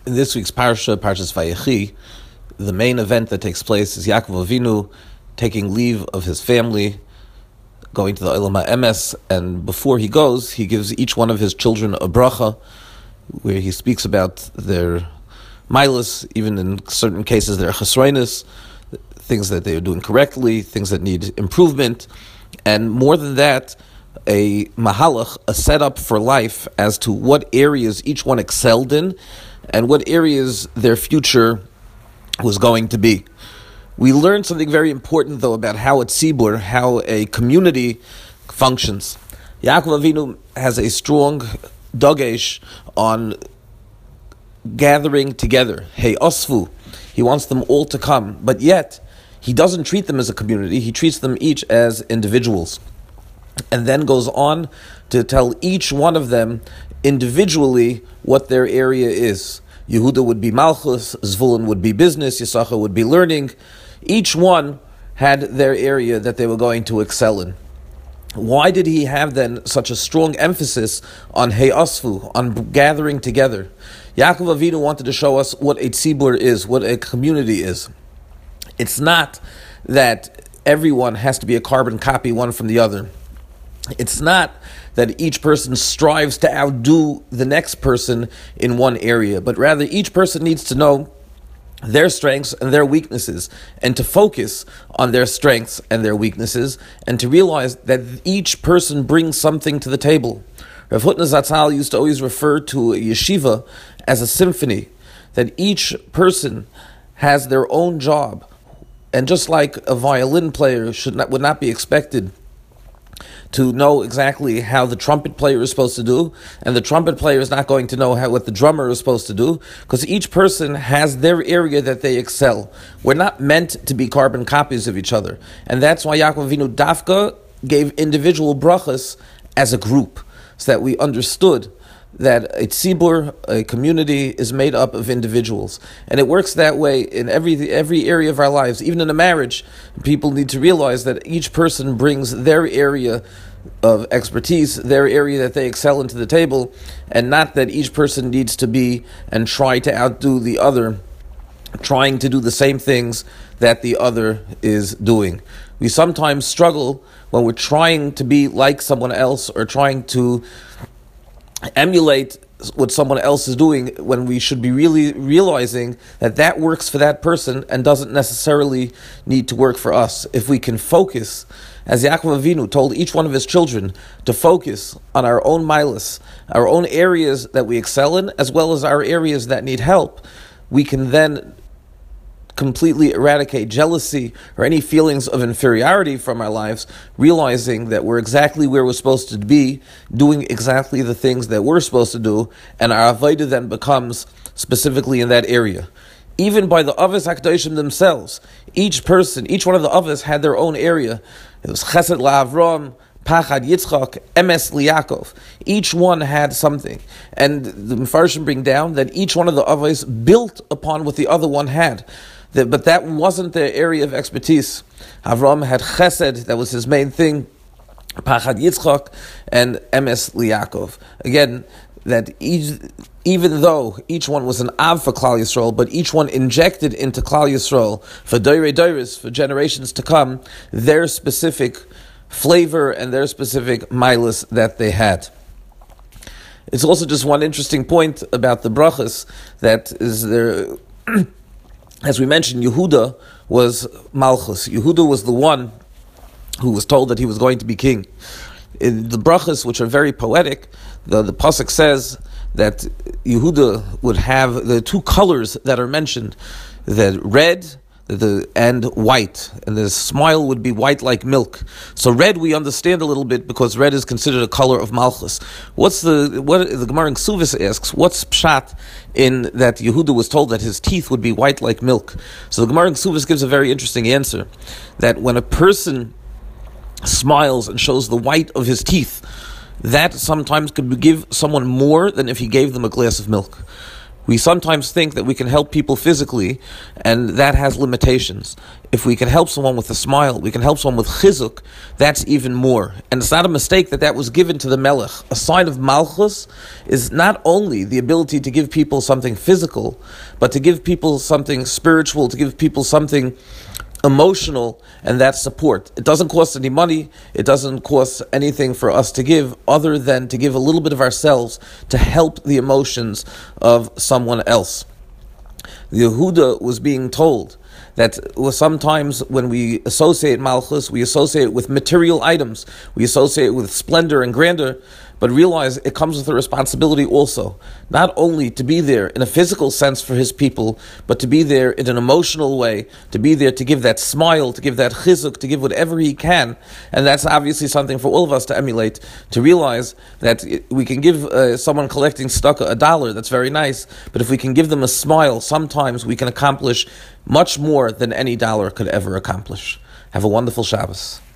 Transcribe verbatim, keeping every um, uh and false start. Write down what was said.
In this week's parsha, Parshas Vayechi, the main event that takes place is Yaakov Avinu taking leave of his family, going to the Olam HaEmes, and before he goes, he gives each one of his children a bracha, where he speaks about their milas, even in certain cases their chesroinus, things that they are doing correctly, things that need improvement, and more than that, a mahalach, a setup for life as to what areas each one excelled in, and what areas their future was going to be. We learned something very important, though, about how a tzibur, how a community functions. Yaakov Avinu has a strong dagesh on gathering together. Hey, osfu. He wants them all to come, but yet he doesn't treat them as a community. He treats them each as individuals, and then goes on to tell each one of them individually what their area is. Yehuda would be Malchus, Zvulun would be business, Yisachar would be learning. Each one had their area that they were going to excel in. Why did he have then such a strong emphasis on Heyasvu, on gathering together? Yaakov Avinu wanted to show us what a tzibur is, what a community is. It's not that everyone has to be a carbon copy one from the other. It's not that each person strives to outdo the next person in one area, but rather each person needs to know their strengths and their weaknesses, and to focus on their strengths and their weaknesses, and to realize that each person brings something to the table. Rav Hutner Zatzal used to always refer to a yeshiva as a symphony, that each person has their own job, and just like a violin player should not would not be expected to know exactly how the trumpet player is supposed to do, and the trumpet player is not going to know how, what the drummer is supposed to do, because each person has their area that they excel. We're not meant to be carbon copies of each other, and that's why Yaakov Avinu Dafka gave individual brachas as a group, so that we understood that a tzibur, a community, is made up of individuals. And it works that way in every every area of our lives. Even in a marriage, people need to realize that each person brings their area of expertise, their area that they excel into the table, and not that each person needs to be and try to outdo the other, trying to do the same things that the other is doing. We sometimes struggle when we're trying to be like someone else or trying to emulate what someone else is doing, when we should be really realizing that that works for that person and doesn't necessarily need to work for us. If we can focus, as Yaakov Avinu told each one of his children, to focus on our own milas, our own areas that we excel in, as well as our areas that need help, we can then completely eradicate jealousy or any feelings of inferiority from our lives, realizing that we're exactly where we're supposed to be, doing exactly the things that we're supposed to do, and our avodah then becomes specifically in that area. Even by the Avos HaKadoshim themselves, each person, each one of the Avos had their own area. It was Chesed LaAvram, Pachad Yitzchak, Emes LiYaakov. Each one had something. And the Mefarshim bring down that each one of the Avos built upon what the other one had. But that wasn't their area of expertise. Avram had Chesed, that was his main thing, Pachad Yitzchak, and Emes LiYaakov. Again, that each, even though each one was an Av for Klal Yisrael, but each one injected into Klal Yisrael for Doirei Doiros, for generations to come, their specific flavor and their specific milas that they had. It's also just one interesting point about the brachas, that is there. As we mentioned, Yehuda was Malchus. Yehuda was the one who was told that he was going to be king. In the brachas, which are very poetic, the, the pasuk says that Yehuda would have the two colors that are mentioned, the red the, and white, and the smile would be white like milk. So red we understand a little bit, because red is considered a color of Malchus. What's the what the Gemara in Ksuvos asks? What's pshat in that Yehuda was told that his teeth would be white like milk? So the Gemara in Ksuvos gives a very interesting answer, that when a person smiles and shows the white of his teeth, that sometimes could give someone more than if he gave them a glass of milk. We sometimes think that we can help people physically, and that has limitations. If we can help someone with a smile, we can help someone with chizuk, that's even more. And it's not a mistake that that was given to the Melech. A sign of Malchus is not only the ability to give people something physical, but to give people something spiritual, to give people something emotional, and that support. It doesn't cost any money, it doesn't cost anything for us to give other than to give a little bit of ourselves to help the emotions of someone else. Yehuda was being told that sometimes when we associate Malchus, we associate it with material items, we associate it with splendor and grandeur, but realize it comes with a responsibility also, not only to be there in a physical sense for his people, but to be there in an emotional way, to be there to give that smile, to give that chizuk, to give whatever he can. And that's obviously something for all of us to emulate, to realize that we can give uh, someone collecting tzedakah a dollar, that's very nice, but if we can give them a smile, sometimes we can accomplish much more than any dollar could ever accomplish. Have a wonderful Shabbos.